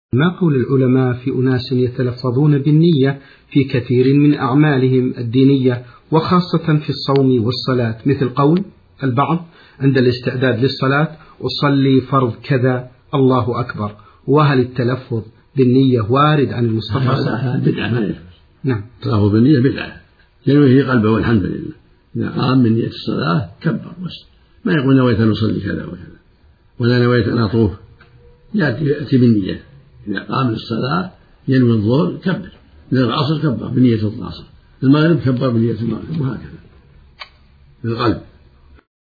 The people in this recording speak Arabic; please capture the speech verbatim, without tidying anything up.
ما قول العلماء في أناس يتلفظون بالنية في كثير من أعمالهم الدينية وخاصة في الصوم والصلاة، مثل قول البعض عند الاستعداد للصلاة أصلي فرض كذا الله أكبر؟ وهل التلفظ بالنية وارد عن المصطفى؟ هذا بدعة ما يجوز. نعم، التلفظ بالنية بدعة، ينوي في قلبه والحمد لله. إذا قام من نية الصلاة كبر بس، ما يقول نويت أن أصلي كذا وكذا ولا نويت أن أطوف، يأتي بالنية. إذا قام للصلاة ينوي الظهر كبر، إذا العصر كبر بنية العصر، المغرب كبر بنية المغرب، وهكذا بالقلب.